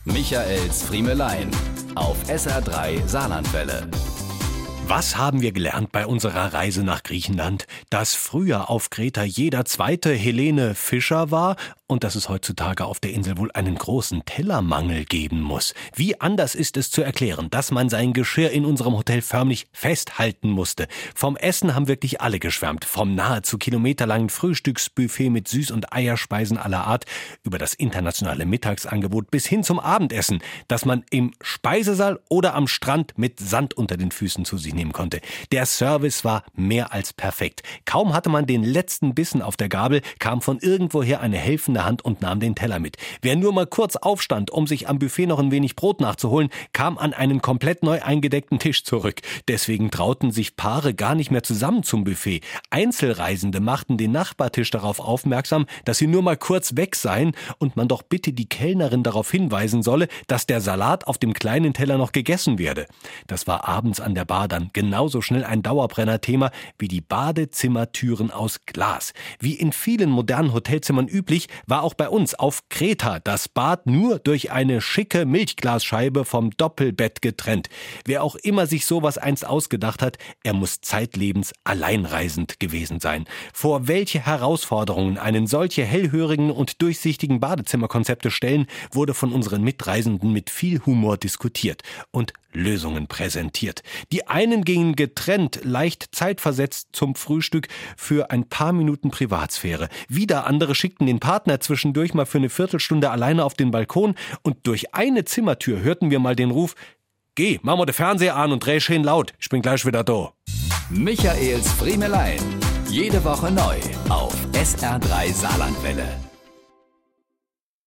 Michaels Friemelein auf SR3 Saarlandwelle. Was haben wir gelernt bei unserer Reise nach Griechenland? Dass früher auf Kreta jeder zweite Hellene Fischer war und dass es heutzutage auf der Insel wohl einen großen Tellermangel geben muss. Wie anders ist es zu erklären, dass man sein Geschirr in unserem Hotel förmlich festhalten musste. Vom Essen haben wirklich alle geschwärmt. Vom nahezu kilometerlangen Frühstücksbuffet mit Süß- und Eierspeisen aller Art über das internationale Mittagsangebot bis hin zum Abendessen, das man im Speisesaal oder am Strand mit Sand unter den Füßen zu sich nehmen konnte. Der Service war mehr als perfekt. Kaum hatte man den letzten Bissen auf der Gabel, kam von irgendwoher eine helfende Hand und nahm den Teller mit. Wer nur mal kurz aufstand, um sich am Buffet noch ein wenig Brot nachzuholen, kam an einen komplett neu eingedeckten Tisch zurück. Deswegen trauten sich Paare gar nicht mehr zusammen zum Buffet. Einzelreisende machten den Nachbartisch darauf aufmerksam, dass sie nur mal kurz weg seien und man doch bitte die Kellnerin darauf hinweisen solle, dass der Salat auf dem kleinen Teller noch gegessen werde. Das war abends an der Bar dann genauso schnell ein Dauerbrenner-Thema wie die Badezimmertüren aus Glas. Wie in vielen modernen Hotelzimmern üblich, war auch bei uns auf Kreta das Bad nur durch eine schicke Milchglasscheibe vom Doppelbett getrennt. Wer auch immer sich sowas einst ausgedacht hat, er muss zeitlebens alleinreisend gewesen sein. Vor welche Herausforderungen einen solche hellhörigen und durchsichtigen Badezimmerkonzepte stellen, wurde von unseren Mitreisenden mit viel Humor diskutiert und Lösungen präsentiert. Die einen gingen getrennt, leicht zeitversetzt zum Frühstück für ein paar Minuten Privatsphäre. Wieder andere schickten den Partner zwischendurch mal für eine Viertelstunde alleine auf den Balkon und durch eine Zimmertür hörten wir mal den Ruf: Geh, mach mal den Fernseher an und dreh schön laut, ich bin gleich wieder da. Michaels Friemelein. Jede Woche neu auf SR3 Saarlandwelle.